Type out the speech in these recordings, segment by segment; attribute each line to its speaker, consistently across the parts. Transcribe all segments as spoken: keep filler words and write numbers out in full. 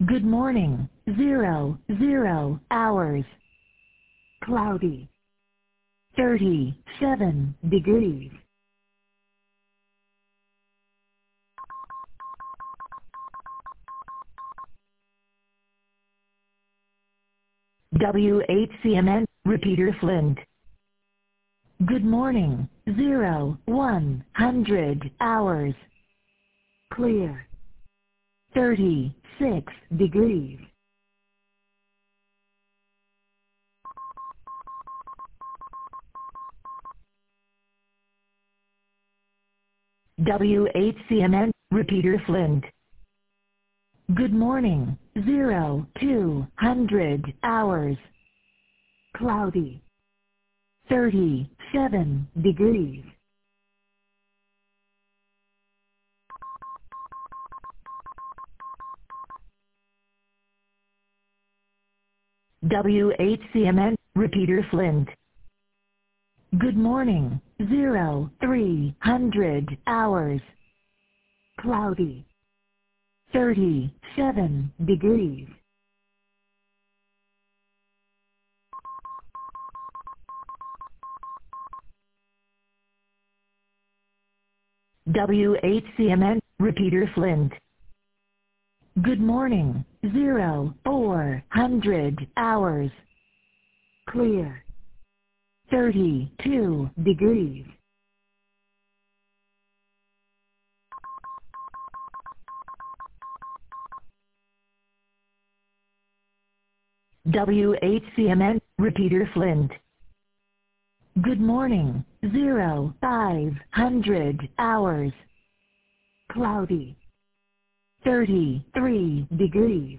Speaker 1: Good morning. Zero, zero hours. Cloudy. thirty-seven degrees. W eight C M N, repeater Flint. Good morning. Zero, one hundred hours. Clear. thirty-six degrees. W eight C M N, repeater Flint. Good morning. Zero, two hundred hours. Cloudy. thirty-seven degrees. W eight C M N, repeater Flint. Good morning. Zero, three hundred hours. Cloudy. thirty-seven degrees. W eight C M N, repeater Flint. Good morning. Zero, four hundred hours. Clear. thirty-two degrees. W eight C M N, repeater Flint. Good morning. Zero, five hundred hours. Cloudy. thirty-three degrees.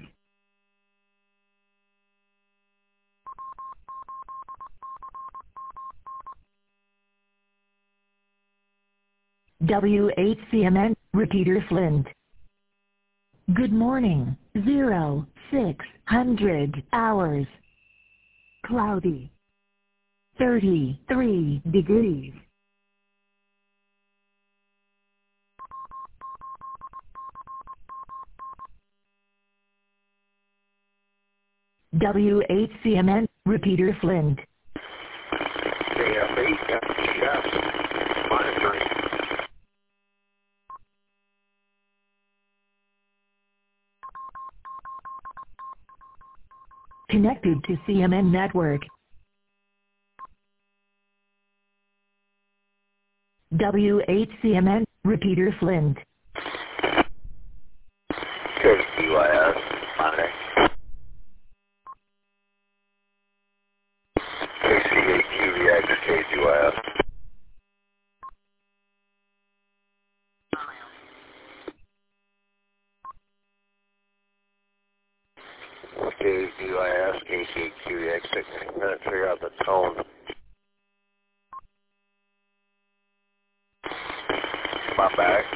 Speaker 1: W eight C M N, repeater Flint. Good morning. Zero, six hundred hours. Cloudy. thirty-three degrees. W eight C M N, repeater Flint.
Speaker 2: C F E, yes, monitoring.
Speaker 1: Connected to C M N network. W eight C M N, repeater Flint.
Speaker 2: K Q I S, monitoring. K C eight Q V X, K Q I S. K Q I S, K C eight Q V X, takes a minute to figure out the tone. Come on back.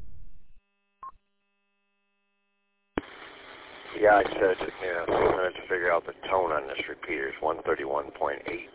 Speaker 2: Yeah, I said it took me a minute to figure out the tone on this repeater. It's one thirty-one point eight.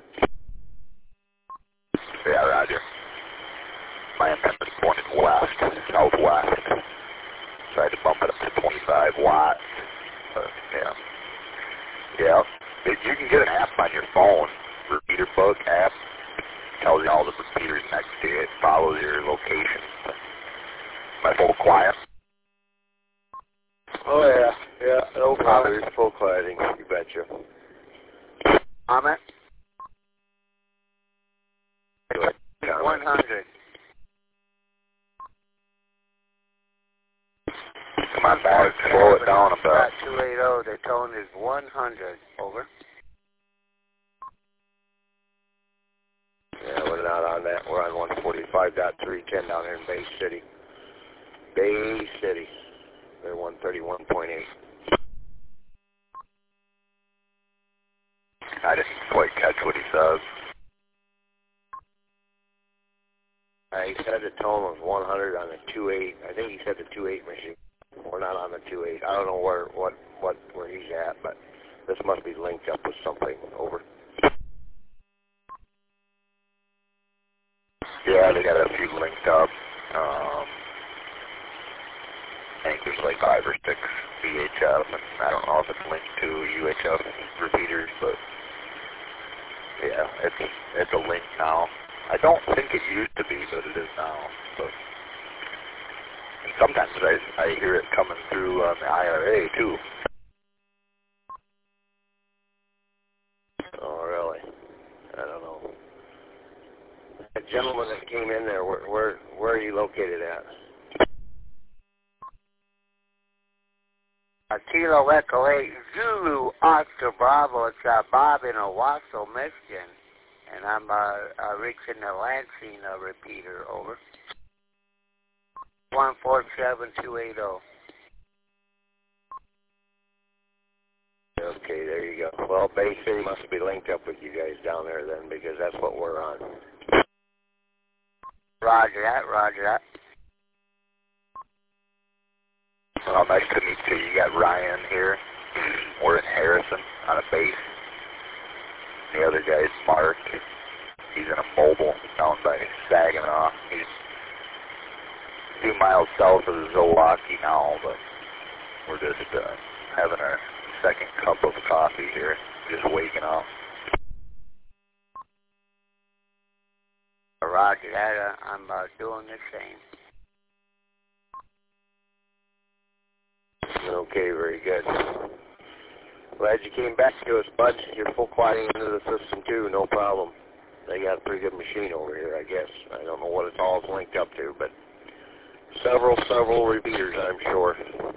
Speaker 2: Yeah, roger. My amendment pointed west, southwest. Tried to bump it up to twenty-five watts. But, yeah. Yeah. If you can get an app on your phone, repeater book app, tells you all the repeaters next to it, follows your location. My full quiet. Oh yeah, yeah, no problem. There's full quieting, you betcha. Comment? one hundred. Come on back, slow it down a bit. two eighty, the tone is one hundred. Over. Yeah, we're not on that. We're on one forty-five point three ten down here in Bay City. Bay City. They're one thirty-one point eight. I didn't quite catch what he says. Uh, he said the tone was one hundred on the two eight. I think he said the two eight machine. We're not on the two eight. I don't know where what what where he's at, but this must be linked up with something. Over. Yeah, they got a few linked up. Um, I think there's like five or six V H F, and I don't know if it's linked to U H F repeaters, but yeah, it's it's a link now. I don't think it used to be, but it is now. But and sometimes I I hear it coming through on the I R A too.
Speaker 3: Oh, really? I don't know. The gentleman that came in there, where where, where are you located at?
Speaker 4: A Kilo Echo eight Zulu Oscar Bravo. It's uh, Bob in Owasso, Michigan, and I'm uh, uh, reaching the Lansing uh, repeater. Over. One four seven two eight zero.
Speaker 3: Okay, there you go. Well, Bay City must be linked up with you guys down there then, because that's what we're on.
Speaker 4: Roger that, roger that.
Speaker 2: Well, nice to meet you. You got Ryan here. We're in Harrison on a base. The other guy's Mark. He's in a mobile down by Saginaw. He's a few miles south of Zilwaukee now, but we're just uh, having our second cup of coffee here, just waking up.
Speaker 4: Roger that. Uh, I'm uh, doing the same.
Speaker 3: Okay, very good. Glad you came back to us, bud. You're full quieting into the system too, no problem. They got a pretty good machine over here, I guess. I don't know what it's all linked up to, but several, several repeaters, I'm sure.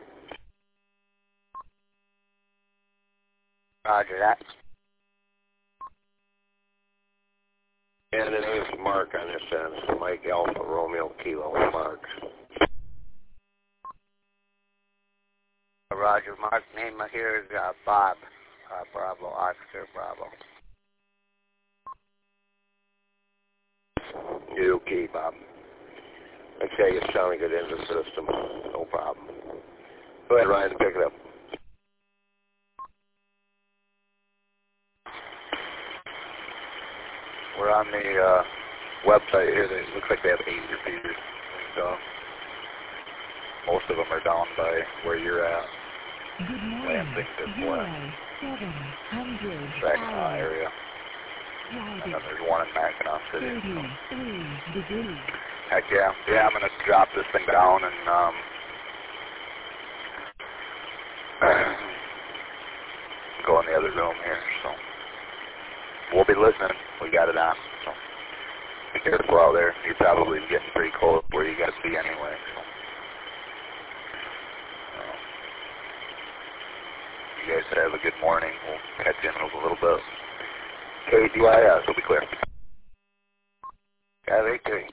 Speaker 4: Roger that.
Speaker 3: And the name's Mark on this end. Mike Alpha Romeo Kilo Mark.
Speaker 4: Roger, Mark. Name here is uh, Bob. Uh, Bravo, Oscar Bravo.
Speaker 3: You're okay, Bob. Like I say, you're sounding good in the system. No problem. Go ahead, Ryan, and pick it up.
Speaker 2: We're on the uh, website here. It looks like they have eight repeaters. So most of them are down by where you're at.
Speaker 1: Good morning.
Speaker 2: Lansing, this
Speaker 1: Zero, seven hundred
Speaker 2: Saginaw
Speaker 1: hours.
Speaker 2: area. And then there's one in Mackinac City. So.
Speaker 1: thirty-three degrees.
Speaker 2: Heck yeah. Yeah, I'm going to drop this thing down and um, go in the other room here. So we'll be listening. We got it on. So be careful out there. You're probably getting pretty close where you got to be anyway. So. Uh, you guys have a good morning. We'll catch you in a little bit. K D I S will be clear.
Speaker 3: Yeah, they do.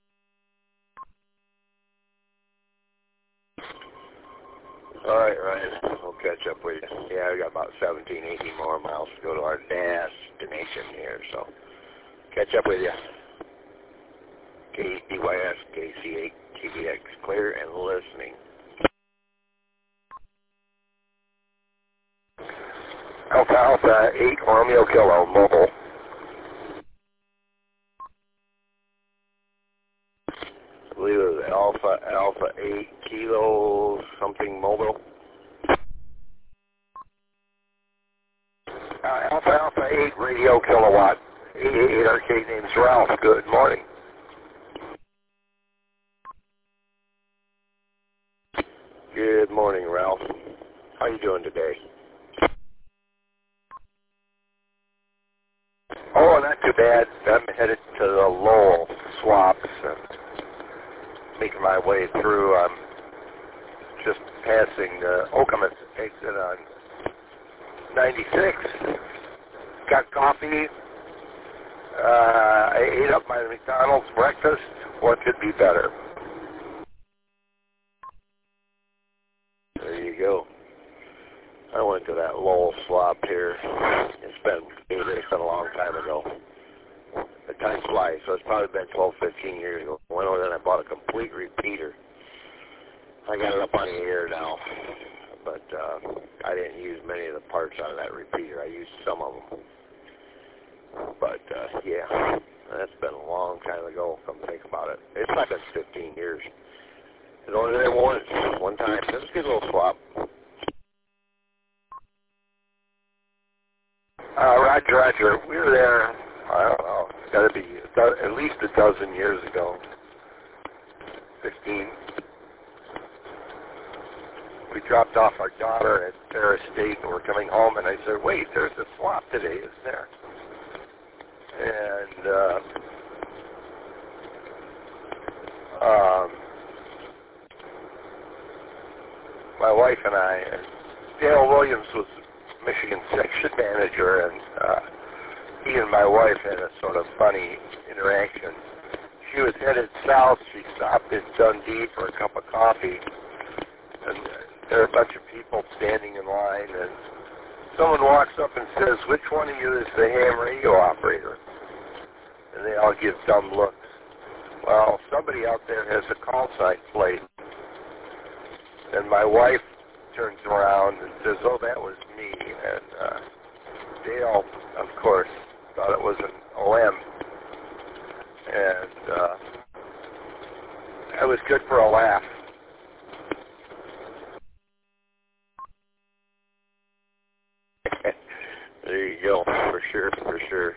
Speaker 3: All right, Ryan. We'll catch up with you. Yeah, we got about seventeen, eighteen more miles to go to our destination here, so catch up with you. K D Y S, K C eight, T V X, clear and listening. Alpha Alpha eight, Romeo Kilo, mobile. I believe it was Alpha Alpha eight, Kilo something mobile. Uh, Alpha Alpha eight, radio kilowatt. eight eight eight Arcade, name's Ralph. Good morning. Good morning, Ralph. How you doing today? Oh, not too bad. I'm headed to the Lowell swaps and making my way through. I'm just passing the Okemos exit on ninety-six. Got coffee. Uh, I ate up my McDonald's breakfast. What could be better? There you go. I went to that Lowell swap here. It's been, it's been a long time ago. The time flies, so it's probably been twelve, fifteen years ago. Went over there and I bought a complete repeater. I got it up on the air now, but uh, I didn't use many of the parts out of that repeater. I used some of them. But, uh, yeah, that's been a long time ago, come to think about it. It's not been fifteen years. It only did it once, one time. It was a good little swap. Roger. We were there, I don't know, it's got to be at least a dozen years ago. fifteen. We dropped off our daughter at Paris State and we're coming home, and I said, wait, there's a swap today, isn't there? And, uh, um, my wife and I, and Dale Williams was Michigan section manager, and uh, he and my wife had a sort of funny interaction. She was headed south. She stopped in Dundee for a cup of coffee, and there are a bunch of people standing in line, and someone walks up and says, which one of you is the ham radio operator? And they all give dumb looks. Well, somebody out there has a call sign plate. And my wife turns around and says, oh, that was me. And uh, Dale, of course, thought it was an O M. And uh, it was good for a laugh. There you go, for sure, for sure.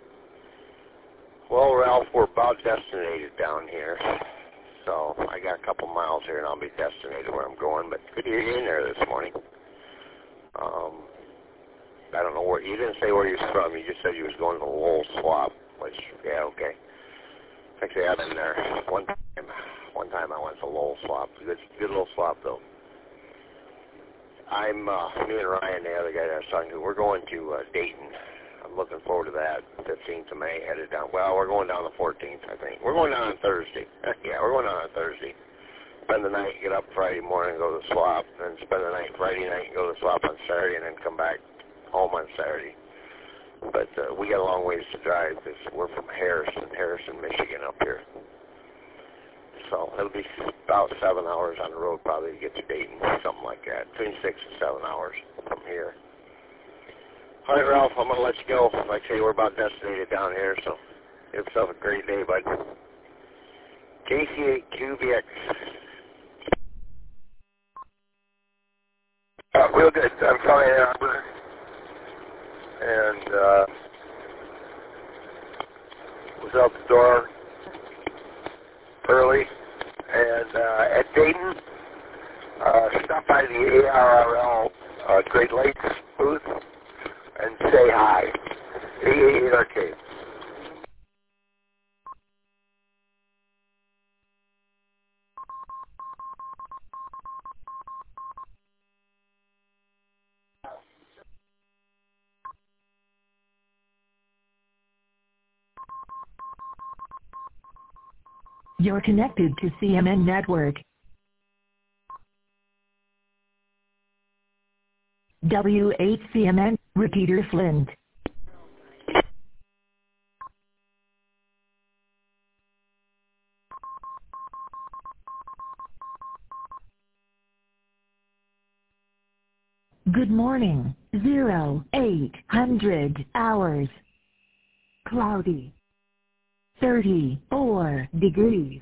Speaker 3: Well, Ralph, we're about destinated down here. So I got a couple miles here, and I'll be destinated where I'm going. But good to hear you in there this morning. Um, I don't know where, you didn't say where you're from. You just said you was going to the Lowell Swap, which, yeah, okay. Actually, I've been there one time. One time I went to Lowell Swap. Good, good little swap, though. I'm, uh, me and Ryan, the other guy that I was talking to, we're going to uh, Dayton. I'm looking forward to that. fifteenth of May, headed down. Well, we're going down the fourteenth, I think. We're going down on Thursday. Yeah, we're going down on Thursday. Spend the night, get up Friday morning, go to the swap, then spend the night Friday night and go to the swap on Saturday, and then come back home on Saturday. But uh, we got a long ways to drive because we're from Harrison, Harrison, Michigan up here. So it'll be about seven hours on the road probably to get to Dayton, something like that. Between six and seven hours from here. All right, Ralph, I'm going to let you go. Like I say, we're about destinated down here, so have yourself a great day, bud. K C eight Q B X. Uh, real good. I'm from Ann Arbor, and uh, was out the door early, and uh, at Dayton, uh, stop by the A R R L uh, Great Lakes booth and say hi. A eighty-eight Arcade.
Speaker 1: You're connected to C M N Network. W eight C M N, repeater Flint. Good morning, zero, eight hundred hours. Cloudy. thirty-four degrees.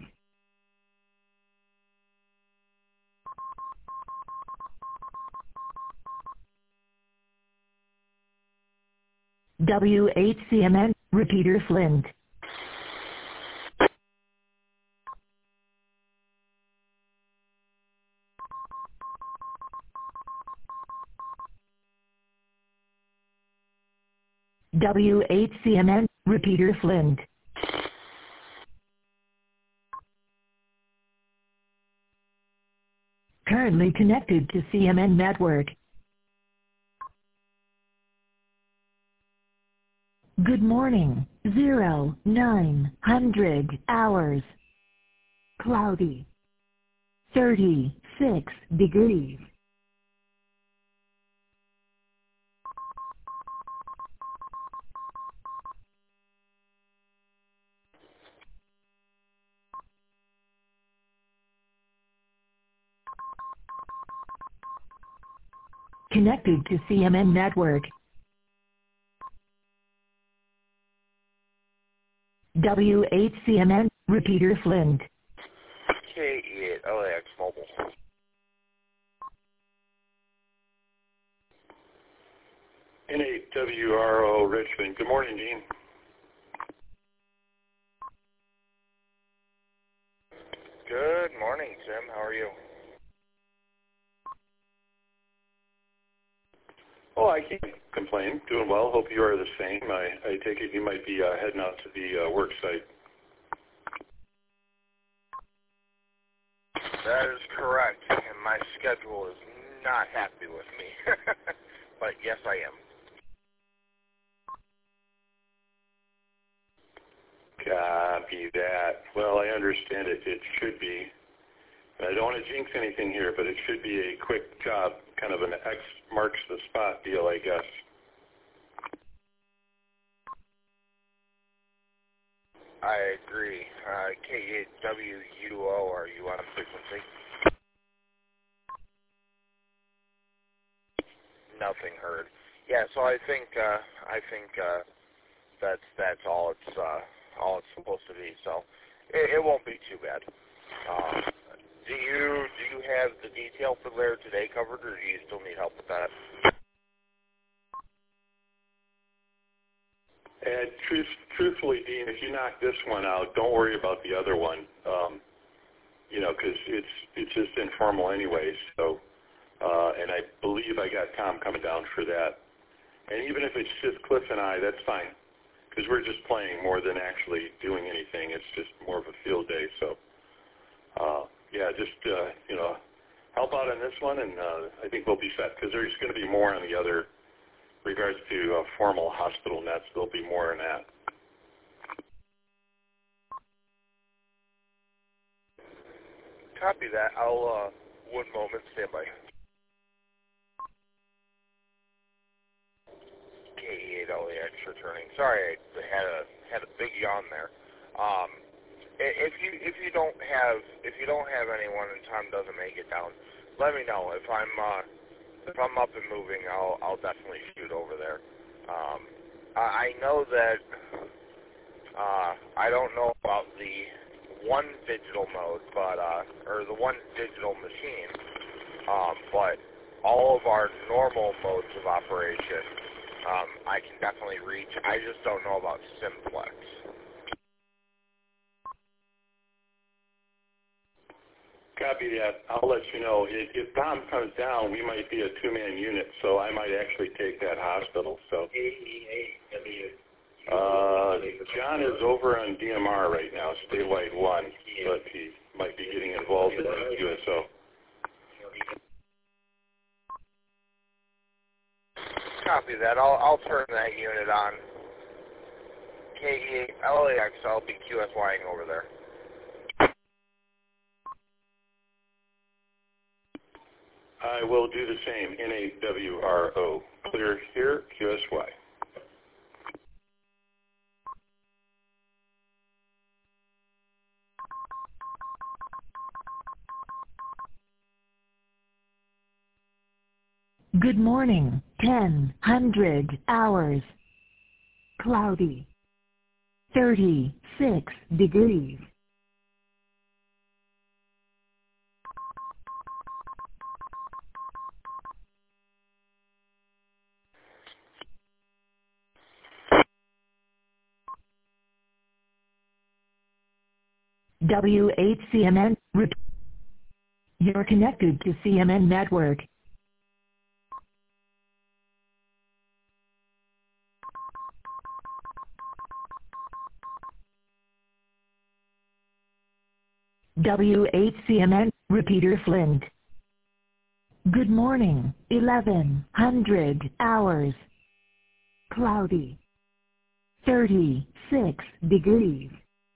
Speaker 1: W eight C M N, repeater Flint. W eight C M N, repeater Flint. Currently connected to C M N Network. Good morning, zero, nine hundred hours. Cloudy. thirty-six degrees. Connected to C M N Network. W eight C M N, repeater Flint.
Speaker 3: K eighty-eight L A X Mobile.
Speaker 5: N eight W R O Richmond. Good morning, Gene.
Speaker 6: Good morning, Tim. How are you?
Speaker 5: Oh, I can't complain. Doing well. Hope you are the same. I, I take it you might be uh, heading out to the uh, work site.
Speaker 6: That is correct, and my schedule is not happy with me. But yes, I am.
Speaker 5: Copy that. Well, I understand it. It should be. I don't want to jinx anything here, but it should be a quick job, kind of an X marks the spot deal, I guess.
Speaker 6: I agree. Uh, K eight W U O, are you on frequency? Nothing heard. Yeah, so I think uh, I think uh, that's that's all it's uh, all it's supposed to be. So it, it won't be too bad. Um, do you do you have the detail for Lair today covered, or do you still need help with that?
Speaker 5: And truth, truthfully, Dean, if you knock this one out, don't worry about the other one. Um, you know, because it's it's just informal anyway. So, uh, and I believe I got Tom coming down for that. And even if it's just Cliff and I, that's fine, because we're just playing more than actually doing anything. It's just more of a field day. So, uh, yeah, just uh, you know, help out on this one, and uh, I think we'll be set. Because there's going to be more on the other. Regards to uh, formal hospital nets, there'll be more in that.
Speaker 6: Copy that. I'll, uh, one moment, stand by. K eight L A X returning. Sorry, I had a had a big yawn there. Um, if you if you don't have if you don't have anyone and Tom doesn't make it down, let me know. If I'm uh, If I'm up and moving, I'll I'll definitely shoot over there. Um, I, I know that uh, I don't know about the one digital mode, but uh, or the one digital machine, um, but all of our normal modes of operation, um, I can definitely reach. I just don't know about Simplex.
Speaker 5: Copy that. I'll let you know. If, if Tom comes down, we might be a two-man unit, so I might actually take that hospital. So, uh, John is over on D M R right now, statewide one, but he might be getting involved in the U S O.
Speaker 6: Copy that. I'll I'll turn that unit on. K E L A X, I'll be Q S Y ing over there.
Speaker 5: I will do the same. N A W R O. Clear here, Q S Y.
Speaker 1: Good morning, ten hundred hours. Cloudy. thirty-six degrees. W eight C M N. You're connected to C M N Network. W eight C M N, repeater Flint. Good morning, eleven hundred hours. Cloudy. thirty-six degrees.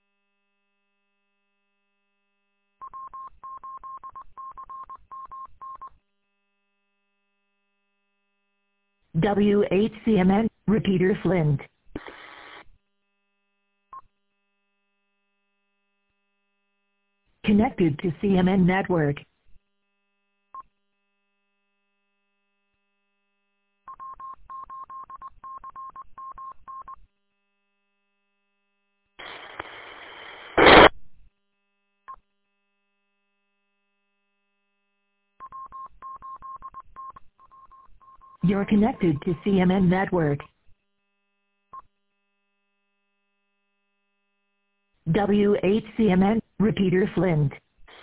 Speaker 1: W eight C M N, repeater Flint. Connected to C M N Network. You're connected to C M N Network. W H C M N, repeater Flint.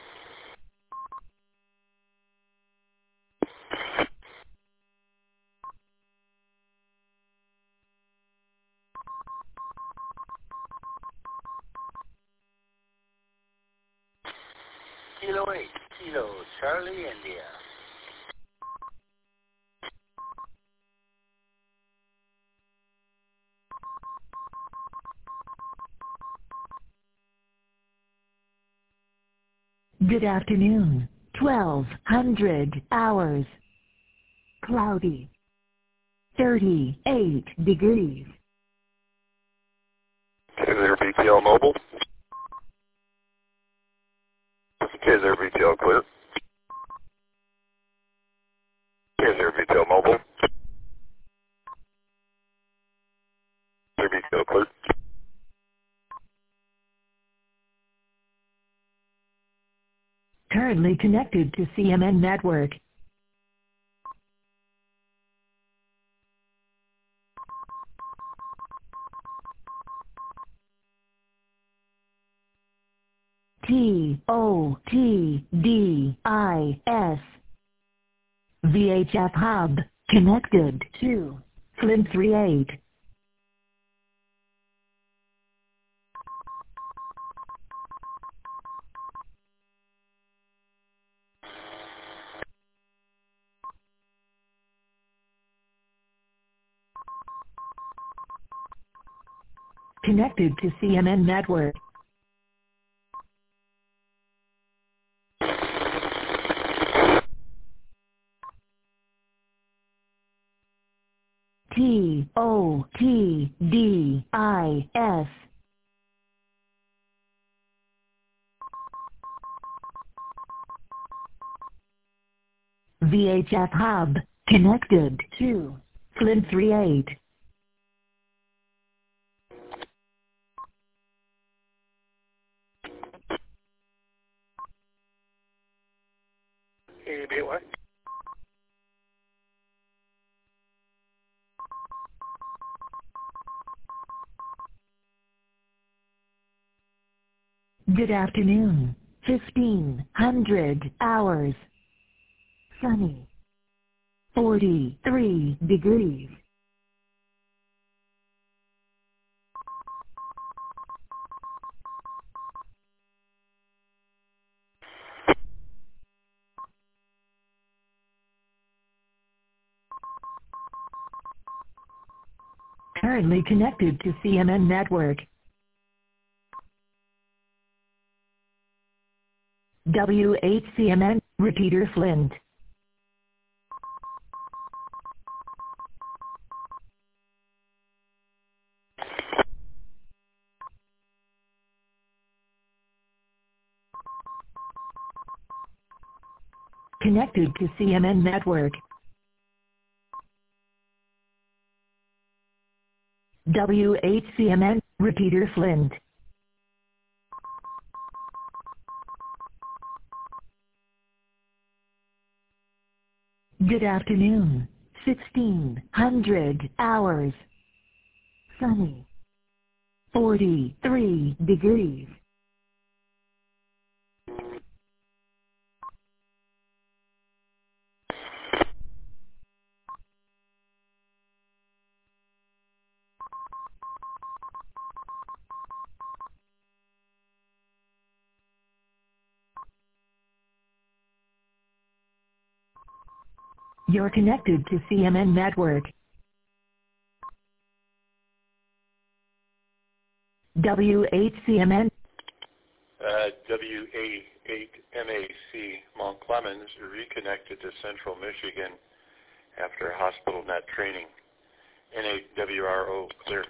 Speaker 4: Kilo eight, Kilo Charlie, India.
Speaker 1: Good afternoon. twelve hundred hours. Cloudy. thirty-eight degrees.
Speaker 2: Is there B T L mobile? Is there B T L clear? Is there B T L mobile? Is there B T L clear?
Speaker 1: Currently connected to C M N Network. T O T D I S. V H F hub connected to Flint thirty-eight. Connected to C M N Network. T O T D I S. V H F hub connected to Flint thirty-eight.
Speaker 3: A B what?
Speaker 1: Good afternoon. fifteen hundred hours. Sunny. forty-three degrees. Currently connected to C M N Network. W H C M N, repeater Flint. Connected to C M N Network. W H C M N, repeater Flint. Good afternoon. sixteen hundred hours. Sunny. forty-three degrees. You're connected to C M N Network. W H C M N.
Speaker 5: Uh, W A eight M A C Mount Clemens reconnected to Central Michigan after hospital net training. N eight W R O clear.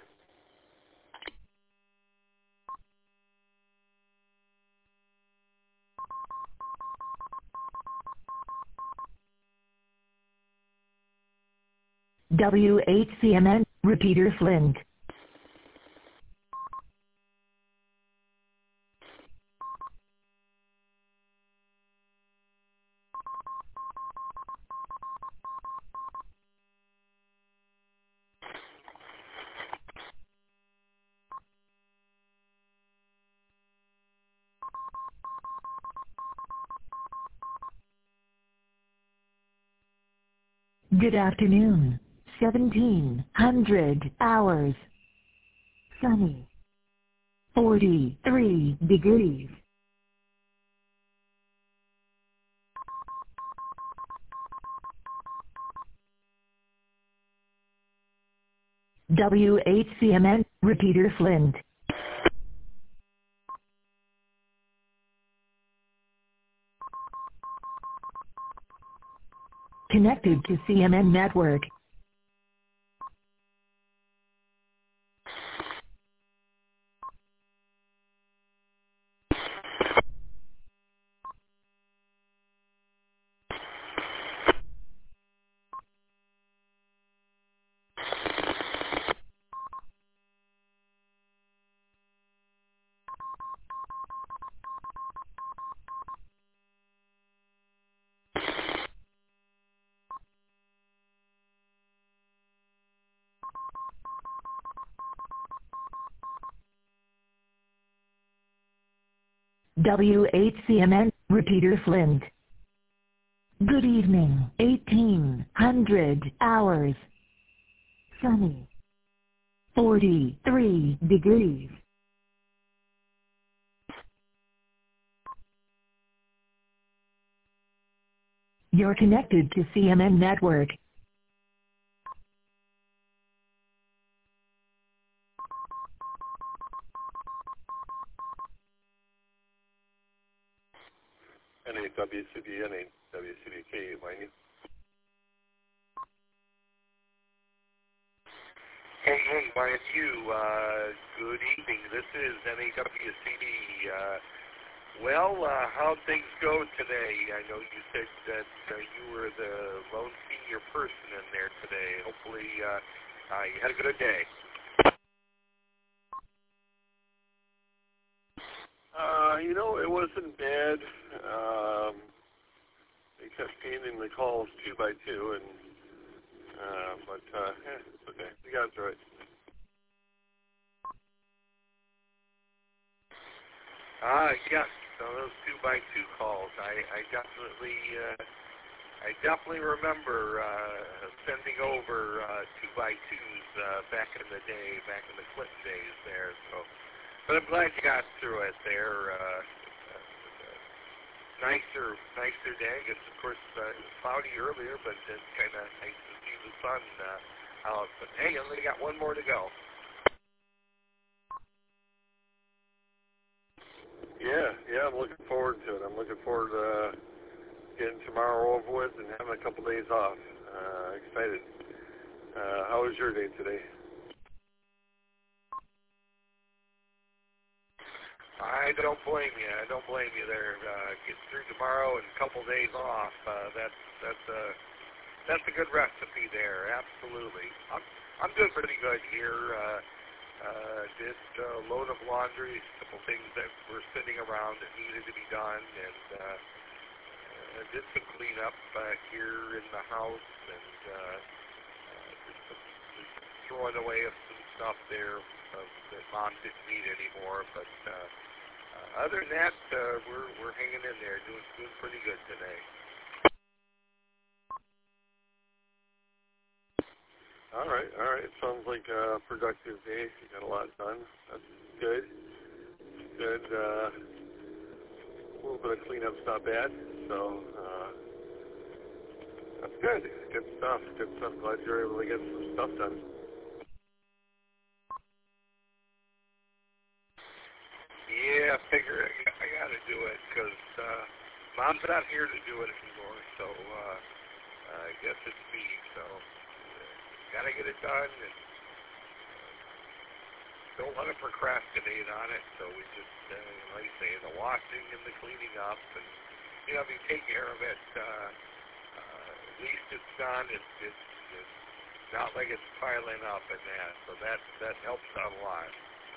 Speaker 1: W H C M N, repeater Flint. Good afternoon. seventeen hundred hours. Sunny. forty-three degrees. W H C M N, repeater Flint. Connected to C M N network. W H C M N, repeater Flint. Good evening. eighteen hundred hours. Sunny. forty-three degrees. You're connected to C M N network.
Speaker 3: N A W C D, N A W C D K, mind you.
Speaker 6: Hey, hey, why it's you. Uh, good evening. This is N A W C D. Uh, well, uh, how'd things go today? I know you said that uh, you were the lone senior person in there today. Hopefully uh, uh, you had a good day.
Speaker 3: Uh, you know, it wasn't bad. Um, they kept gaining the calls two by two, and uh, but uh, eh, it's okay. We got through it.
Speaker 6: Ah, yes. So those two by two calls, I, I definitely, uh, I definitely remember uh, sending over uh, two by twos uh, back in the day, back in the Clinton days there. So, but I'm glad you got through it there. Uh, uh, nicer, nicer day. I guess, of course, uh, it was cloudy earlier, but it's kind of nice to see the sun uh, out. But hey, you only got one more to go.
Speaker 3: Yeah, yeah, I'm looking forward to it. I'm looking forward to uh, getting tomorrow over with and having a couple days off. Uh, excited. Uh, how was your day today?
Speaker 6: I don't blame you. I don't blame you there. Uh, get through tomorrow and a couple days off. Uh, that's that's a that's a good recipe there. Absolutely. I'm I'm doing pretty good here. Uh, uh, did a load of laundry, a couple things that were sitting around that needed to be done, and uh, uh, did some cleanup uh, here in the house, and uh, uh, just, some, just throwing away of some stuff there uh, that Mom didn't need anymore, but. Uh, Uh, other than that, uh, we're we're hanging in there, doing doing pretty good today.
Speaker 3: All right, all right. Sounds like a productive day. You got a lot done. That's good. Good. Uh, a little bit of cleanup's not bad. So uh, that's good. Good stuff. Good stuff. Glad you're able to get some stuff done.
Speaker 6: Yeah, I figure I, I got to do it because uh, Mom's not here to do it anymore, so uh, I guess it's me. So uh, got to get it done, and don't want to procrastinate on it. So we just, uh, like I say, the washing and the cleaning up, and you know, if you take care of it, uh, uh, at least it's done. It's, it's it's not like it's piling up and that, so that that helps out a lot.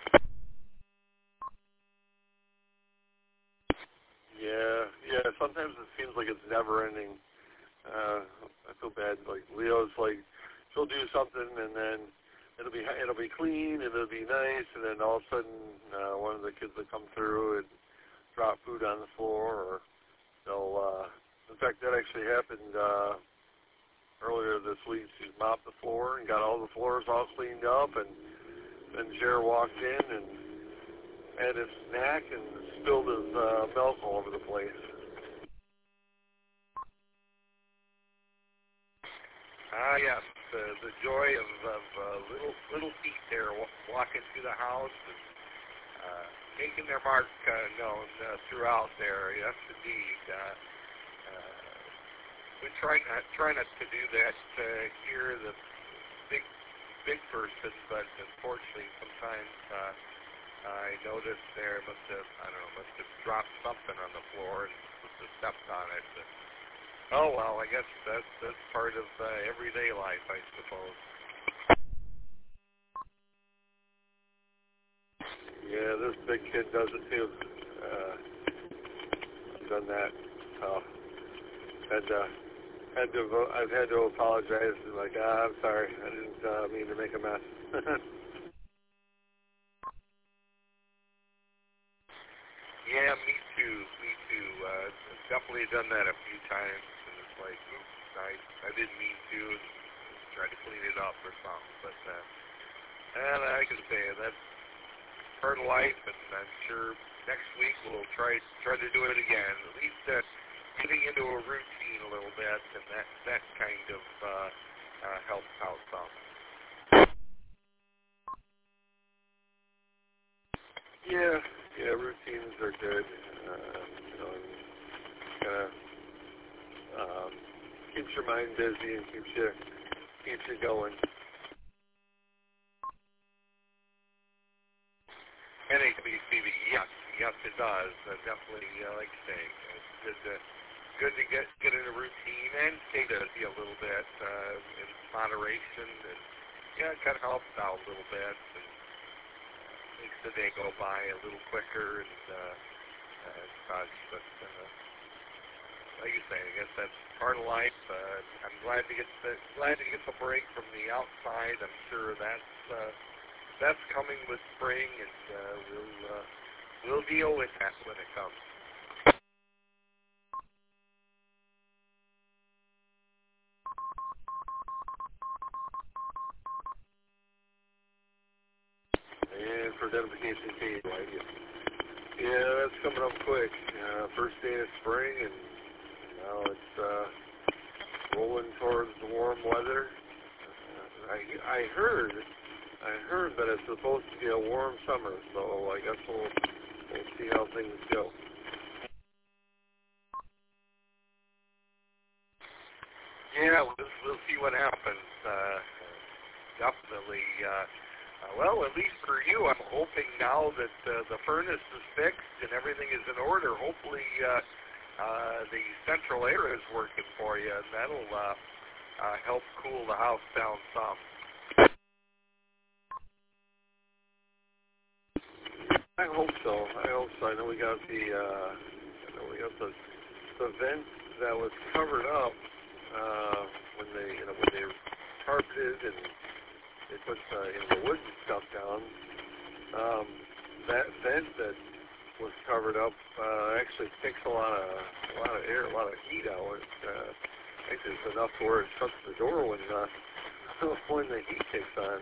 Speaker 3: Yeah, yeah. Sometimes it seems like it's never ending. Uh, I feel bad. Like Leo's like, she'll do something and then it'll be it'll be clean and it'll be nice, and then all of a sudden uh, one of the kids will come through and drop food on the floor, or they'll. Uh, in fact, that actually happened uh, earlier sweeps. She's mopped the floor and got all the floors all cleaned up, and then Jer walked in and had his snack and spilled his uh, milk all over the place.
Speaker 6: Ah, yes, uh, the joy of, of uh, little little feet there w- walking through the house and uh, making their mark uh, known uh, throughout there. Yes, indeed. Uh, uh, we try not try not to do that uh, here, the big big person, but unfortunately sometimes uh, I noticed there must have I don't know must have dropped something on the floor and must have stepped on it. But, oh, well, I guess that's, that's part of uh, everyday life, I suppose.
Speaker 3: Yeah, this big kid does it too. Uh, done that. Oh, had to, had to, I've had to apologize. Like, ah, I'm sorry. I didn't uh, mean to make a mess.
Speaker 6: Yeah, me too, me too. Uh, definitely done that a few times. Like, oops, I, I didn't mean to, and try to clean it up or something, but, uh, and I can say that's part of life, and I'm sure next week we'll try try to do it again, at least uh, getting into a routine a little bit, and that, that kind of uh, uh, helps out some.
Speaker 3: Yeah, yeah, routines are good. Uh, you know, kind of um, keeps your mind busy and keeps you keeps you going.
Speaker 6: And A B C B, yes, yes, it does. Uh, definitely, uh, like you say, it's good to good to get get in a routine and stay busy a little bit uh, in moderation, and yeah, it kind of helps out a little bit and makes the day go by a little quicker and uh, uh, such. But uh, like you say, I guess that's part of life. Uh, I'm glad to get the glad to get the break from the outside. I'm sure that's uh, that's coming with spring, and uh, we'll uh, we'll deal with that when it comes.
Speaker 3: And for identification Kate, like it. Yeah, that's coming up quick. Uh, first day of spring, and now it's uh, rolling towards the warm weather. Uh, I I heard I heard that it's supposed to be a warm summer, so I guess we'll we'll see how things go.
Speaker 6: Yeah, we'll, we'll see what happens. Uh, definitely. Uh, uh, well, at least for you, I'm hoping now that uh, the furnace is fixed and everything is in order. Hopefully, uh, uh, the central air is working for you, and that'll uh, uh, help cool the house down some.
Speaker 3: I hope so. I hope so. I know we got the uh, I know we got the the vent that was covered up uh, when they you know when they carpeted and they put uh, you know, the wood and stuff down. Um, that vent that was covered up uh, actually takes a lot of a lot of air, a lot of heat out. It, uh, actually, it's enough to where it shuts the door when uh, when the heat kicks on.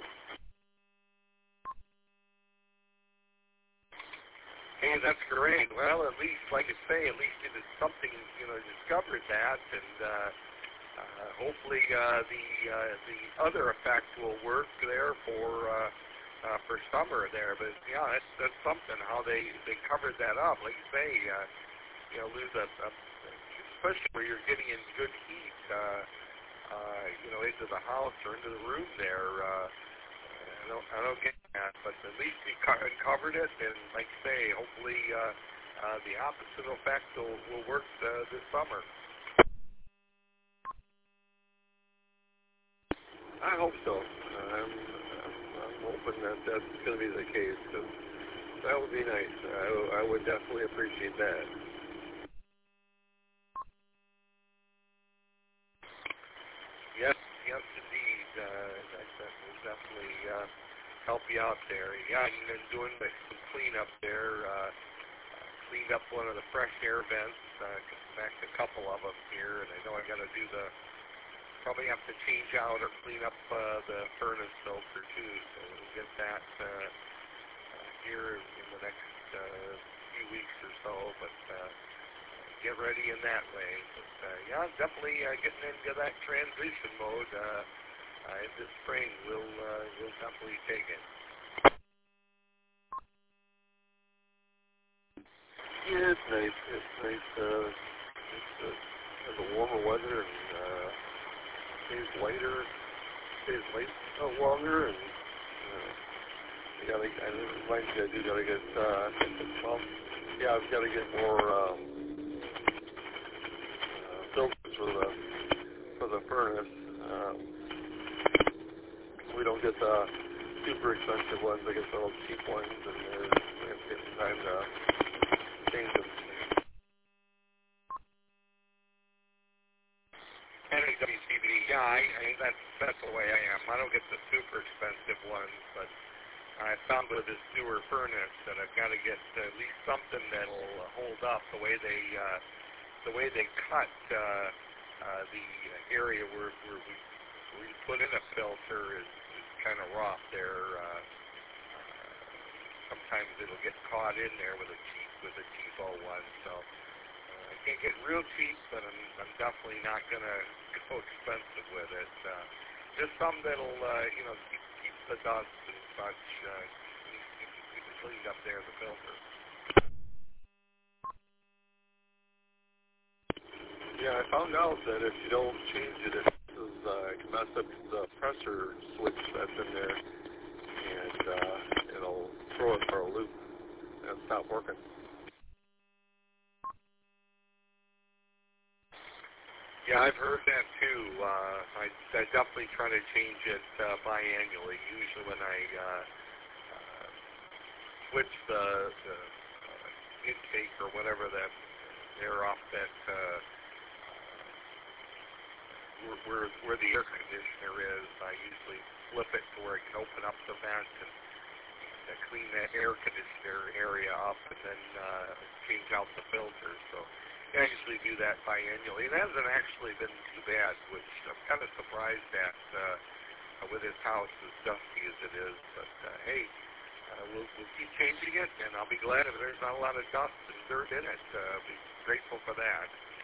Speaker 6: Hey, that's great. Well, at least, like I say, at least it is something, you know, discovered that, and uh, uh, hopefully uh, the uh, the other effect will work there for uh, uh, for summer there. But yeah, that's that's something how they they covered that up. Like you say, uh, you know, lose a, a especially where you're getting in good heat, uh, uh, you know, into the house or into the room there. Uh, I don't, I don't get that, but at least we co- covered it, and like I say, hopefully uh, uh, the opposite effect will, will work uh, this summer.
Speaker 3: I hope so. I'm, I'm, I'm hoping that that's going to be the case, because that would be nice. I, I would definitely appreciate that.
Speaker 6: Yes, yes, indeed. Uh, that, that will definitely uh, help you out there. Yeah, you've been doing the, some cleanup there. Uh, uh, cleaned up one of the fresh air vents. Uh, back a couple of them here, and I know I got to do the probably have to change out or clean up uh, the furnace filter too. So we'll get that uh, uh, here in the next uh, few weeks or so. But uh, get ready in that way. But uh, yeah, definitely uh, getting into that transition mode. Uh, uh, in the spring, we'll uh, we'll definitely take it.
Speaker 3: Yeah, it's nice. It's nice. Uh, it's uh, has a warmer weather and uh, stays lighter, stays light uh, longer, and uh, you gotta. And it reminds me, I do gotta get. Uh, well, yeah, I've got to get more um, uh, filters for the for the furnace. Um, we don't get the super expensive ones. I get the little cheap ones, and they're it's getting time to change them.
Speaker 6: And a W C B D, yeah, I, I, that's, that's the way I am. I don't get the super expensive ones, but I found with this newer furnace that I've got to get at least something that will hold up. The way they, uh, the way they cut uh, uh, the area where, where we, where we put in a filter is, is kind of rough there. Uh, uh, sometimes it'll get caught in there with a cheap, with a cheapo one, so. I can't get real cheap, but I'm, I'm definitely not going to go expensive with it. Uh, just some that'll, uh, you know, keep, keep the dust and such, uh, keep, keep, keep it cleaned up there in the filter.
Speaker 3: Yeah, I found out that if you don't change it, it is, uh, it can mess up the pressure switch that's in there, and uh, it'll throw it for a loop and stop working.
Speaker 6: Yeah, I've heard that too. Uh, I, I definitely try to change it uh, biannually. Usually when I uh, uh, switch the, the uh, intake or whatever that air off that uh, where, where, where the air conditioner is, I usually flip it to where it can open up the vent and uh, clean that air conditioner area up and then uh, change out the filter. So I usually do that biannually. It hasn't actually been too bad, which I'm kind of surprised at uh, with this house as dusty as it is. But uh, hey, uh, we'll, we'll keep changing it, and I'll be glad if there's not a lot of dust and dirt in it. Uh, I'll be grateful for that.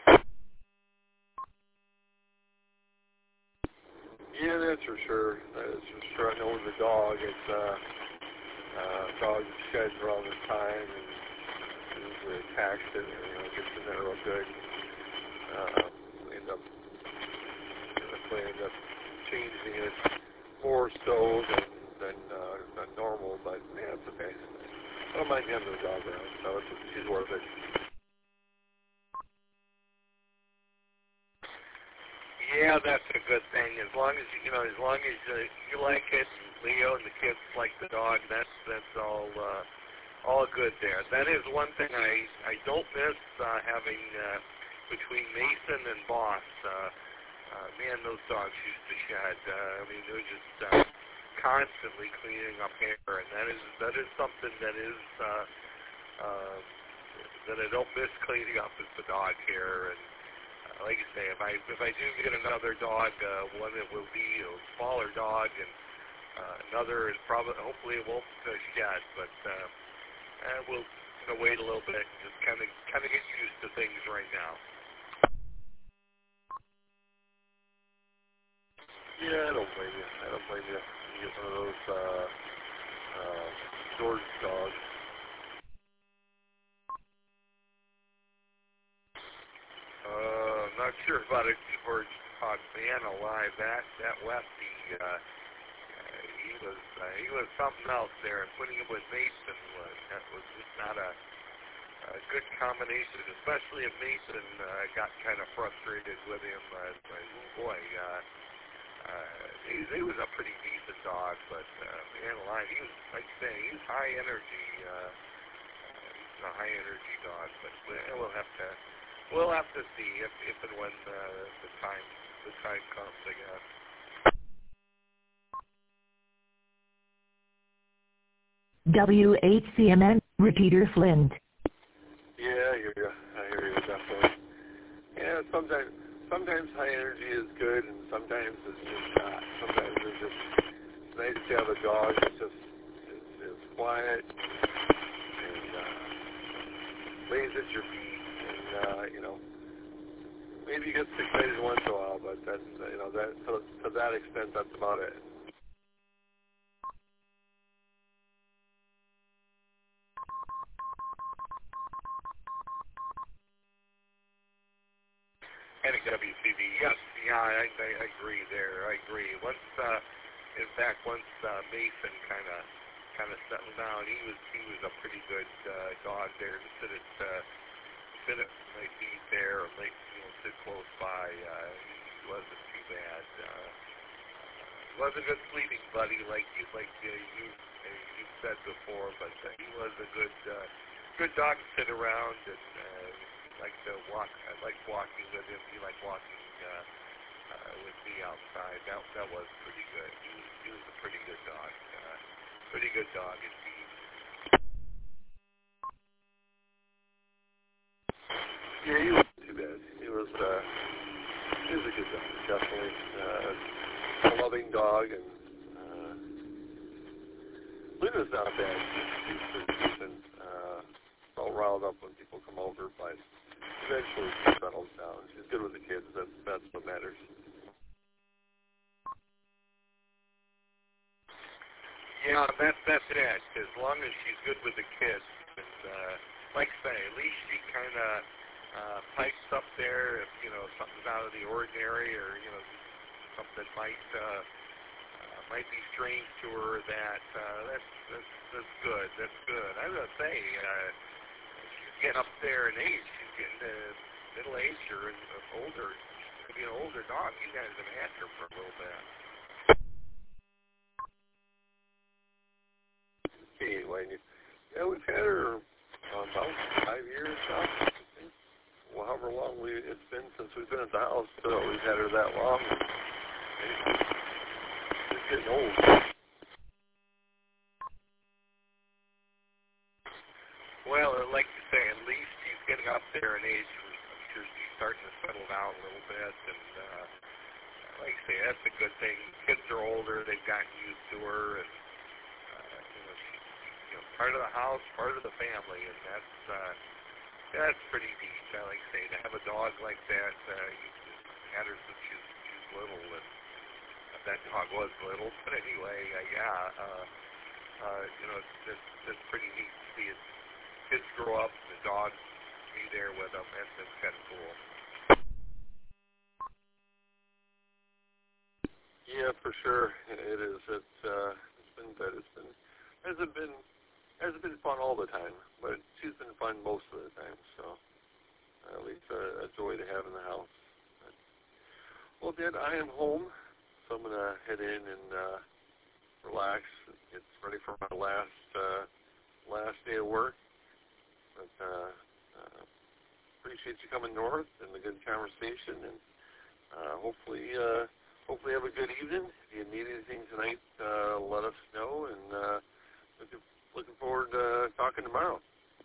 Speaker 3: Yeah, that's for sure. That's for sure. I know with the dog, it's uh, uh, dog sheds around this time and usually attacks it, and you know, gets in there real good. Uh, we end up, we end up changing it more so than than, uh, than normal, but yeah, it's okay. I don't mind having the dog around, so it's, she's worth it.
Speaker 6: Yeah, that's a good thing. As long as you know, as long as uh, you like it, Leo and the kids like the dog, that's that's all. Uh, All good there. That is one thing I, I don't miss uh, having uh, between Mason and Boss. Uh, uh, man, those dogs used to shed. Uh, I mean, they were just uh, constantly cleaning up hair, and that is that is something that is uh, uh, that I don't miss cleaning up is the dog hair. And uh, like I say, if I if I do get another dog, uh, one that will be a smaller dog, and uh, another is probably hopefully it won't uh, shed, but. Uh, Uh, we'll you know, wait a little bit and just kind of kind of get used to things right now.
Speaker 3: Yeah, I don't blame you. I don't blame you. You get one of those uh, uh, George dogs.
Speaker 6: Uh, I'm not sure about a George dog, man alive. That that Westie, uh, he was uh, he was something else there. And putting him with Mason was that was just not a, a good combination, especially if Mason uh, got kind of frustrated with him. Uh, like, oh boy, uh, uh, he, he was a pretty decent dog, but uh, man alive, he was like I say, he's high energy. Uh, he's a high energy dog, but we'll have to we'll have to see if if and when uh, the time the time comes, I guess.
Speaker 1: W H C M N, Repeater Flint.
Speaker 3: Yeah, I hear you. I hear you, definitely. Yeah, sometimes sometimes high energy is good, and sometimes it's just not. Sometimes it's just nice to have a dog that's just is, is quiet and uh, lays at your feet, and uh, you know, maybe gets excited once in a while, but that's uh, you know that to, to that extent, that's about it.
Speaker 6: N W C B, yes, yeah, I, I agree there. I agree. Once, uh, in fact, once uh, Mason kind of kind of settled down, he was he was a pretty good uh, dog there to sit at uh, sit at my feet there, or like, you know, sit close by. Uh, he wasn't too bad. Uh, was a good sleeping buddy, like you like uh, you uh, you said before, but uh, he was a good uh, good dog to sit around and. Uh, Like to walk, I liked walking with him. He liked walking uh, uh, with me outside. That that was pretty good. He was, he was a pretty good dog. Uh, pretty good dog indeed.
Speaker 3: Yeah, he wasn't too bad. He was uh, he was a good dog, definitely. Uh, a loving dog, and uh, Luna's not bad. She's pretty decent. Uh, all riled up when people come over, but eventually she settles down. She's good with the kids. That's that's what matters.
Speaker 6: Yeah, that's that's it. As long as she's good with the kids, and uh, like I say, at least she kind of uh, pipes up there if you know something's out of the ordinary, or you know something might uh, uh, might be strange to her. That uh, that's that's that's good. That's good. I was gonna say. Uh, Getting up there in age, she's getting to middle age or uh, older. She's going to be an older dog. You guys have had her for a little bit.
Speaker 3: Okay, Wayne. Yeah, we've had her uh, about five years now. Well, however long we it's been since we've been at the house, so we've had her that long. She's getting old.
Speaker 6: Well, like you say, at least she's getting up there in age. I'm sure she's starting to settle down a little bit, and uh, like I say, that's a good thing. Kids are older; they've gotten used to her, and uh, you know, she's you know, part of the house, part of the family, and that's uh, that's pretty neat. I like to say to have a dog like that. Uh, you had her since she's, she's little, and uh, that dog was little, but anyway, uh, yeah, uh, uh, you know, it's, it's it's pretty neat to see it. Kids grow up, the dog be there with them. That's, that's kind of cool.
Speaker 3: Yeah, for sure, it is. It's uh, it's been good. It's been hasn't been hasn't been fun all the time, but she's been fun most of the time. So uh, at least a, a joy to have in the house. But, well, Dad, I am home, so I'm gonna head in and uh, relax. Get ready for my last uh, last day of work. But uh, uh, appreciate you coming north and the good conversation, and uh, hopefully, uh, hopefully have a good evening. If you need anything tonight, uh, let us know, and uh, looking looking forward to uh, talking tomorrow.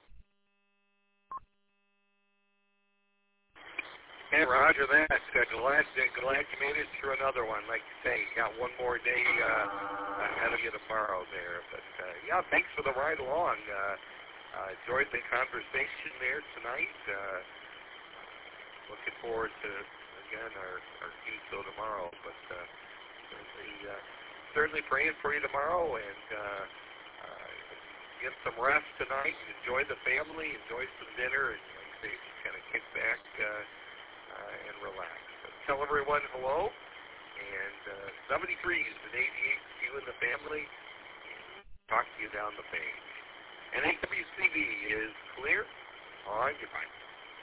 Speaker 6: And Roger that. Uh, glad glad you made it through another one. Like you say, you got one more day uh, ahead of you tomorrow there. But uh, yeah, thanks for the ride along. Uh, Uh, enjoyed the conversation there tonight. Uh, looking forward to, again, our, our Q S O tomorrow. But uh, certainly, uh, certainly praying for you tomorrow, and uh, uh, get some rest tonight, and enjoy the family, enjoy some dinner, and like I say, just kind of kick back uh, uh, and relax. But tell everyone hello, and uh, seventy-three is an eighty-eight to you and the family. Talk to you down the page. And N W C B is clear on goodbye.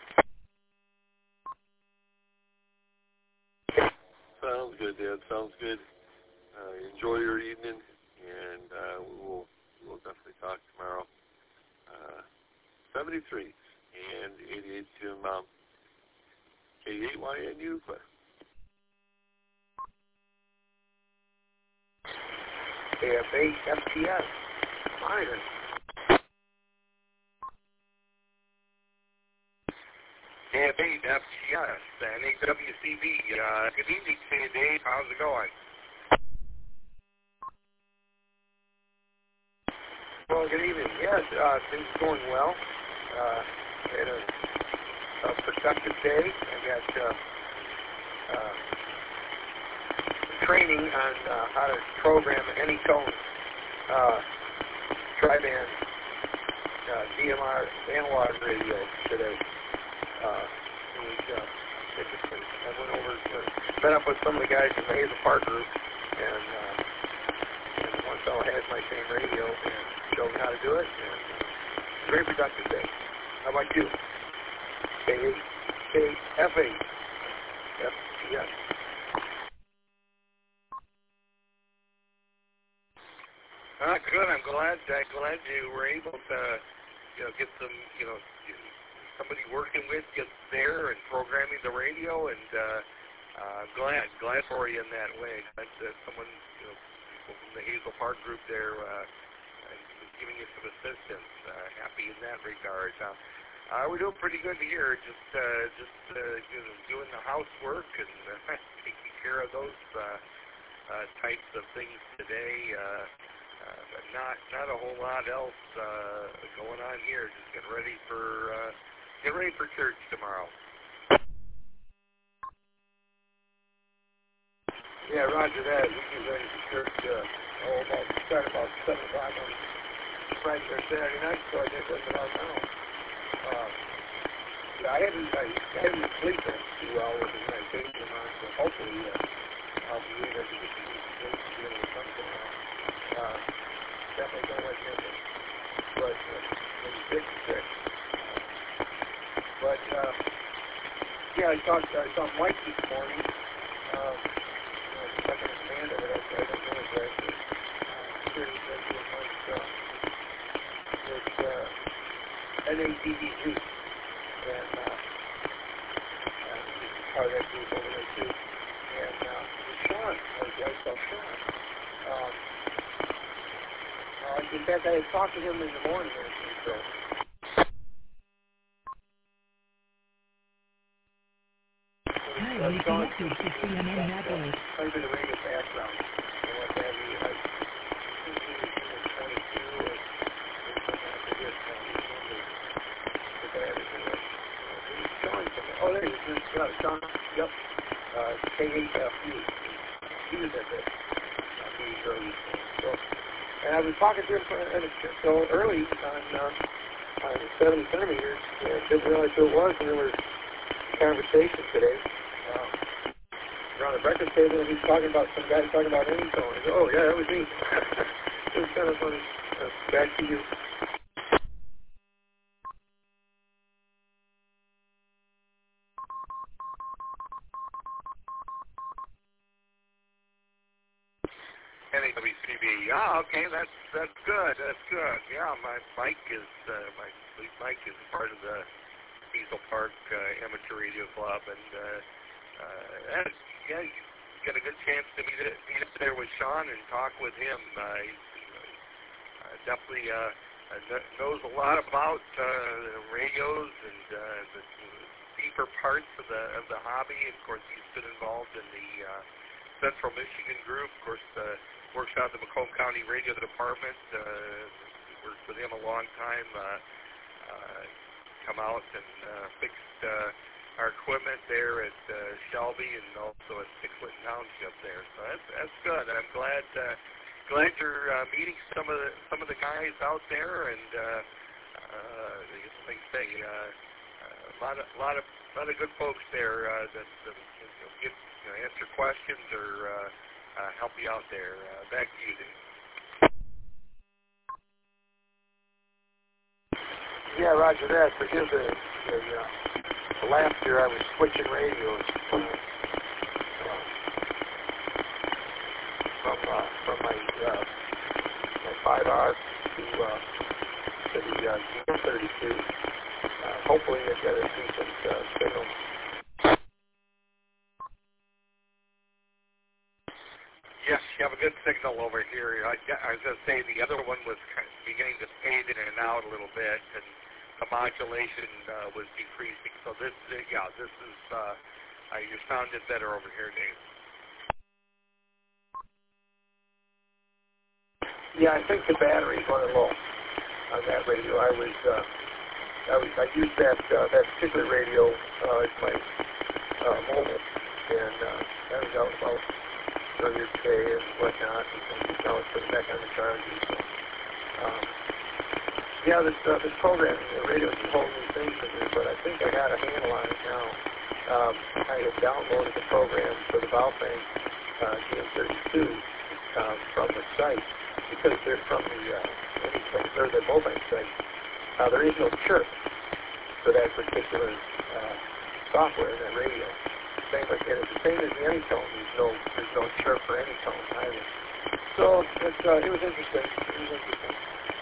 Speaker 3: Sounds good, Dad. Sounds good. Uh, enjoy your evening, and uh, we will we will definitely talk tomorrow. Uh, seventy-three and eighty-eight to Mount K eight Y N U.
Speaker 4: K F eight F T S. Monitor.
Speaker 6: K F Hey, that's yes, N A W C B. Uh, good evening to you, Dave. How's it going?
Speaker 7: Well, good evening. Yes, uh, things are going well. Uh, had a, a productive day. I got uh, uh, training on uh, how to program any tone uh, tri-band uh, D M R analog radio today. Uh, it was, uh, interesting. I went over, uh, met up with some of the guys in the Hazel Park group, and, uh, and one fellow had my same radio and showed me how to do it. And uh, very productive day. How about you? K F A. Yep. Yes.
Speaker 6: Uh, good. I'm glad. I'm glad you were able to, you know, get some, you know, somebody working with you there and programming the radio, and uh, uh, glad, glad for you in that way. Glad that someone, you know, from the Hazel Park group there, uh, giving you some assistance. Uh, happy in that regard. Uh, uh, we're doing pretty good here. Just, uh, just uh, you know, doing the housework and uh, taking care of those uh, uh, types of things today. Uh, Uh, but not not a whole lot else uh, going on here. Just getting ready for uh, getting ready for church tomorrow.
Speaker 7: Yeah, Roger that. We get ready for church. Uh, oh, about start about seven o'clock on Friday or Saturday night, so I guess that's about now. Uh, yeah, I haven't I, I haven't been sleeping too well with the meditation on, so hopefully uh, I'll be able to get some sleep to be able to come tomorrow. Uh, definitely don't like it, but uh, maybe fifty-six. But uh, yeah, I talked. I saw Mike this morning. Um, you know, the second in command of it. I, I don't know exactly. Uh, sure he said it was uh, it's uh, N A D D G, and uh, uh, he's part of that group over there too. And uh, Sean, I, I saw Sean. Um, Uh, in fact, I had talked to him in the morning, so.
Speaker 1: Hi, you connected to C N N Network.
Speaker 7: I've been a radio background. And what have you. I think he was twenty-two or something like this. The guy was in it. Sean, oh, there he is. Uh, Sean, yep. Uh, K H F U. He was at that. Uh, he was early. So. And I was talking to him for, uh, so early on, uh, on seventy centimeters, and didn't realize who it was, and there was a conversation today. Um, around the breakfast table, and he was talking about some guy talking about any tone. I go, oh, yeah, that was me. It was kind of funny. Uh, back to you.
Speaker 6: N A W C B. Yeah, okay, that's that's good. That's good. Yeah, my Mike is uh, my Mike is part of the Hazel Park uh, Amateur Radio Club, and uh, uh, yeah, you get a good chance to meet it, meet up there with Sean and talk with him. Uh, he's uh, definitely uh, knows a lot about uh, radios and uh, the deeper parts of the of the hobby. Of course, he's been involved in the uh, Central Michigan group. Of course, uh, works out the Macomb County Radio Department. Uh, worked with him a long time. Uh, uh, come out and uh, fixed uh, our equipment there at uh, Shelby and also at Picklet Township there. So that's that's good. I'm glad uh, glad you're uh, meeting some of the some of the guys out there, and uh, uh, like I say, uh, a lot of lot of lot of good folks there uh, that, that you know, get you know, answer questions or uh, uh, help you out there. Uh, back to you, Dave.
Speaker 7: Yeah, Roger that. Forgive the, the, uh, the last year I was switching radios uh, uh, from uh, from my uh, my five R to uh, to the uh, thirty-two. Uh, hopefully, I get a decent uh, signal.
Speaker 6: Yes, you have a good signal over here. I, I was going to say the other one was kind of beginning to fade in and out a little bit, and the modulation uh, was decreasing. So this, uh, yeah, this is, uh, uh, you're sounding better over here, Dave.
Speaker 7: Yeah, I think the battery's running low on that radio. I was, uh, I was, I used that uh, that particular radio uh, as my uh, mobile, and uh, that was out about earlier today and whatnot. And just now it's putting back on the charges. So, um, yeah, this uh, this program, the radio is a whole new thing for me, but I think I got a handle on it now. Um, I had downloaded the program for the Baofeng uh, G M thirty-two um, from the site. Because they're from the uh, anything, or the mobile site, uh, there is no chirp for that particular uh, software in that radio. Same like and it's the same as the Anytone. There's no there's no chirp for Anytone either. So it's, uh, it was interesting. It was interesting.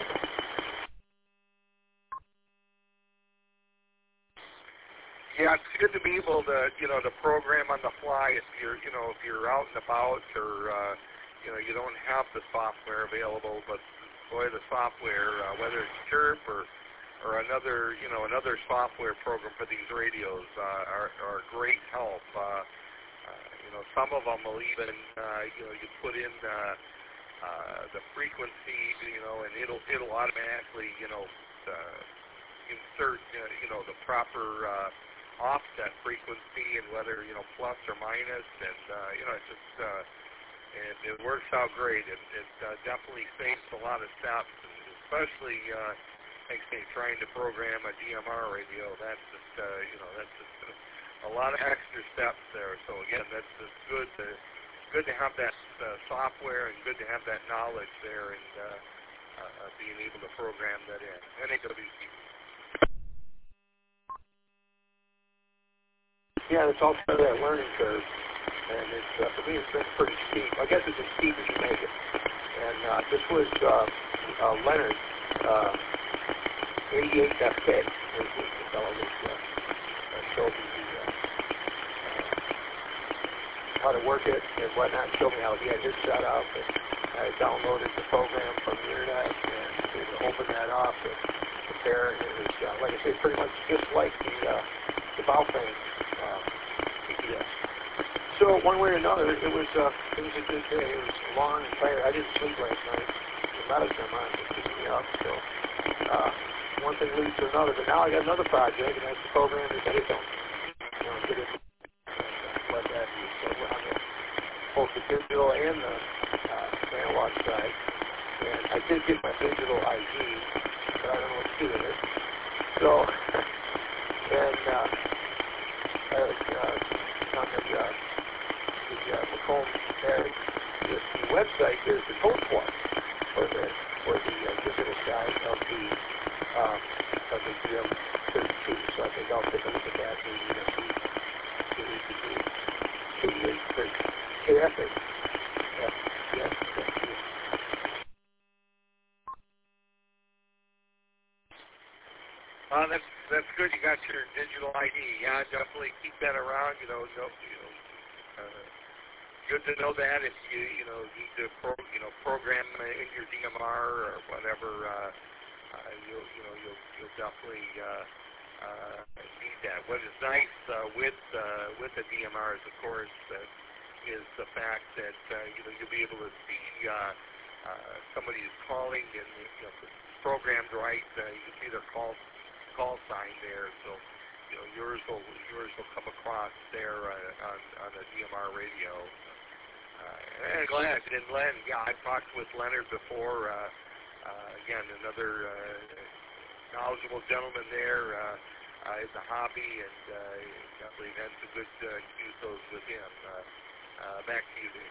Speaker 6: Yeah, it's good to be able to you know to program on the fly if you're you know if you're out and about or. Uh, You know, you don't have the software available, but boy, the software, uh, whether it's Chirp or or another, you know, another software program for these radios, uh, are, are great help. Uh, uh, you know, some of them will even, uh, you know, you put in uh, uh, the frequency, you know, and it'll it'll automatically, you know, uh, insert, uh, you know, the proper uh, offset frequency and whether you know plus or minus, and uh, you know, it's just. Uh, And it works out great. It, it uh, definitely saves a lot of steps, and especially, uh, like I say, trying to program a D M R radio. That's just, uh, you know, that's just a, a lot of extra steps there. So again, that's just good to good to have that uh, software and good to have that knowledge there, and uh, uh, being able to program that in. N A W C.
Speaker 7: Yeah, it's also that learning curve. And it's, uh, for me, it's been pretty steep. I guess it's as steep as you make it. And uh, this was uh, uh, Leonard, uh, eighty-eight F K, was the fellow that uh, showed me the, uh, uh, how to work it and whatnot, showed me how he had his set up. And I downloaded the program from the internet and to open that up and prepare. And it was, uh, like I say, pretty much just like the, uh, the Baofeng uh, P P S. So one way or another, it was uh, it was a good day. It was long and tired. I didn't sleep last night. The medicine on was keeping me up. So uh, one thing leads to another. But now I got another project, and that's the program that they don't you know, get into and let that be. So we're on the, both the digital and the uh, analog side. And I did get my digital I D, but I don't know what to do with it. So and uh, I was uh, on the uh, the uh, Macomb area. The, the website is the code plug for the for the uh, digital side of the um, of the G M thirty-two. So I think I'll take a look at that and you know, see what we can do. K F A. Yeah, yeah, yeah.
Speaker 6: Uh, that's that's good. You got your digital I D. Yeah, definitely keep that around. You know, no, you know. Uh, good to know that if you you know need to pro, you know program in your D M R or whatever, uh, uh, you'll you know you'll you'll definitely uh, uh, need that. What is nice uh, with uh, with the D M Rs, of course, uh, is the fact that uh, you know you'll be able to see uh, uh, somebody is calling and you know if it's programmed right. Uh, you can see their call call sign there. So. You know, yours will yours will come across there uh, on on a D M R radio. Uh, and Glenn, and Len, yeah, I've talked with Leonard before. Uh, uh, again, another uh, knowledgeable gentleman there. Uh, uh, it's a hobby, and uh, definitely had some good uh, Q S Os with him. Uh, uh, back to you, Dave.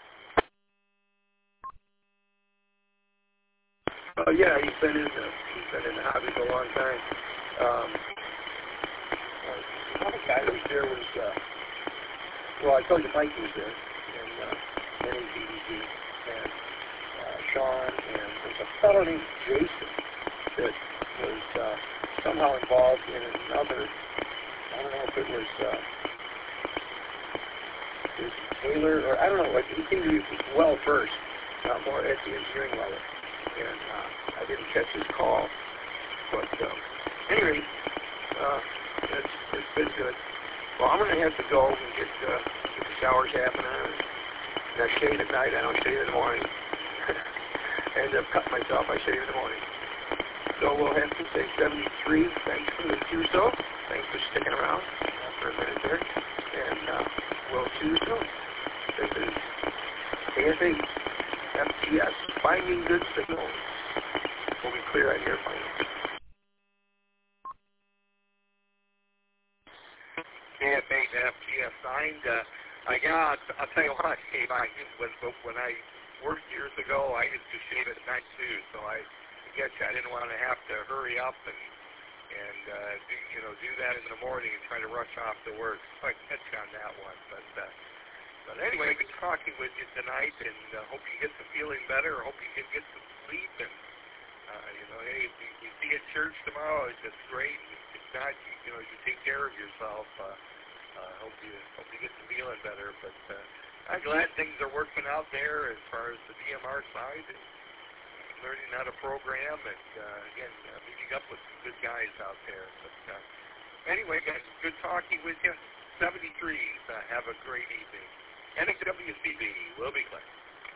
Speaker 7: Oh yeah, he's been in the he's been in the hobby for a long time. Um, Uh, the other guy that was there was, uh, well, I told you Mike was there, and uh, N A B D G, and uh, Sean, and there's a fellow named Jason that was uh, somehow involved in another, I don't know if it was, uh, it was Taylor, or I don't know, like, he seemed to be well versed, uh, more at the engineering level, and uh, I didn't catch his call, but um, anyway, uh, it's, it's been good. Well, I'm going to have to go and get, uh, get the showers happening. And I shave at night. I don't shave in the morning. I end up cutting myself. I shave in the morning. So we'll have to say seventy-three. Thanks for the Q-So. Thanks for sticking around for a minute there. And uh, we'll see you soon. This is A S A F T S, Finding Good Signals. We'll be clear on your finally.
Speaker 6: A S A F T S signed. Uh, I got, I'll tell you what, I came I when, when I worked years ago, I used to shave at night too, so I guess I didn't want to have to hurry up and and uh, do, you know, do that in the morning and try to rush off to work. So I catch on that one. But uh, but anyway, good talking with you tonight, and uh, hope you get to feeling better. Hope you can get some sleep, and uh, you know, hey, if you, you see you at church tomorrow, it's just great. If not, you, you know, you take care of yourself. Uh, uh, hope you hope you get to feeling better. But uh, I'm glad things are working out there as far as the D M R side. And, learning how to program, and uh, again, uh, meeting up with some good guys out there. But uh, anyway, guys, good talking with you. seventy-threes, uh, have a great evening. N X W C B, we'll be glad.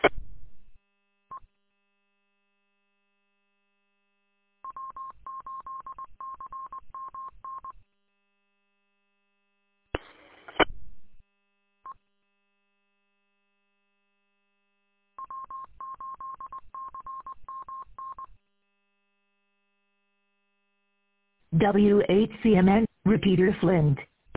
Speaker 1: W H C M N, Repeater Flint.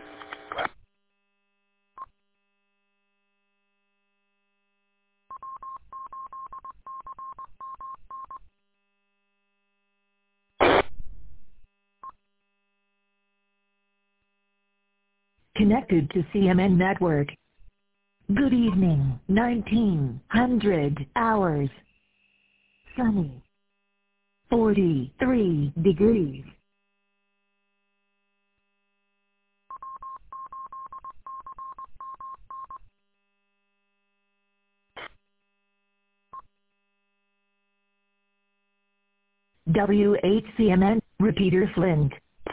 Speaker 1: Connected to C M N Network. Good evening, nineteen hundred hours. Sunny. forty-three degrees. W H C M N, Repeater Flint.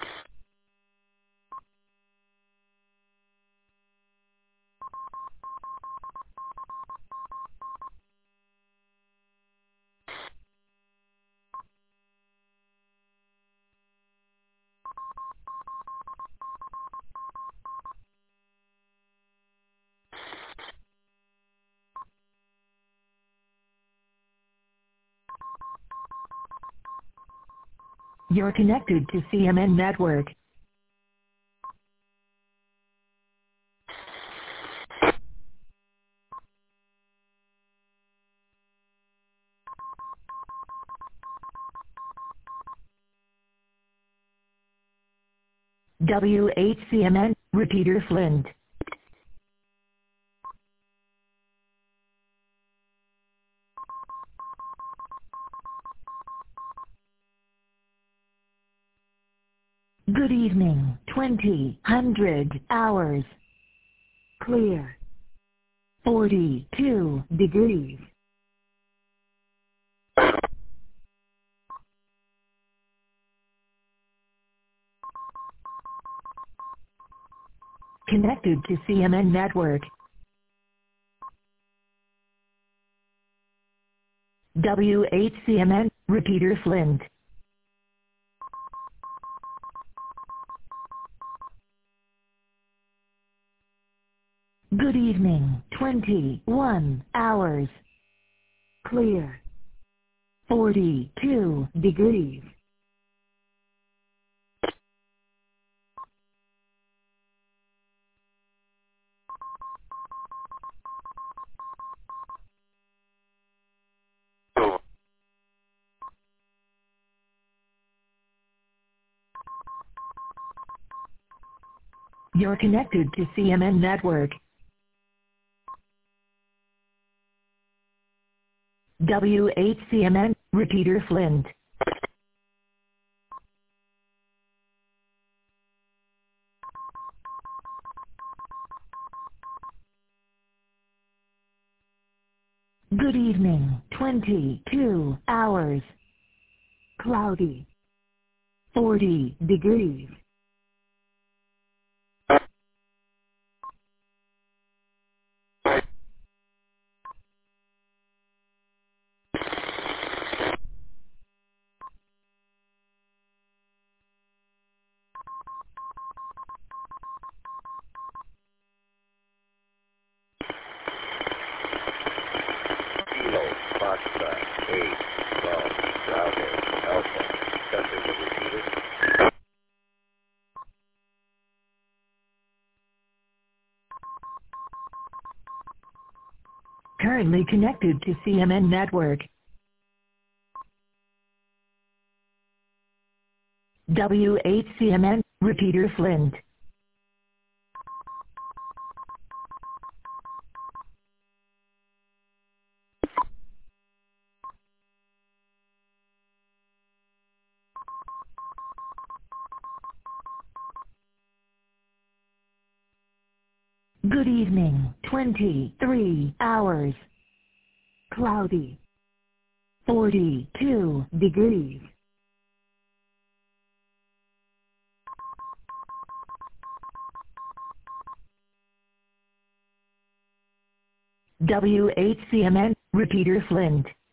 Speaker 1: You're connected to C M N Network. W H C M N, Repeater Flint. Good evening, twenty hundred hours. Clear. forty-two degrees. Connected to C M N Network. W H C M N, Repeater Flint. Good evening, twenty-one hours. Clear. forty-two degrees. You're connected to C M N Network. W H C M N, Repeater Flint. Good evening, twenty-two hours. Cloudy. forty degrees.
Speaker 3: Kilo, Foxtrot, eight, twelve, Bravo, Alpha, Center to repeater.
Speaker 1: Currently connected to C M N network. W eight C M N, repeater Flint. Good evening, twenty-three hours. Cloudy. forty-two degrees. W eight C M N, repeater Flint.